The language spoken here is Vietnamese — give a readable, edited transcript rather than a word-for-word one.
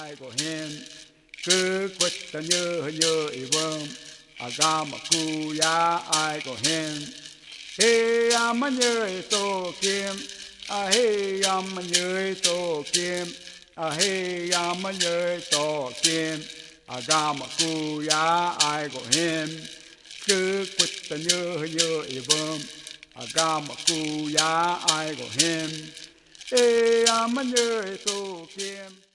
ai của hiền cứ quất ta nhớ nhớ ý vơm aga mà cu ya ai của hiền he ama nhớ tô kim he ama nhớ tô kim he ama nhớ tô kim aga mà cu ya ai của hiền cứ quất ta nhớ nhớ ý vơm aga mà cu ya ai của hiền ama nhớ tô kim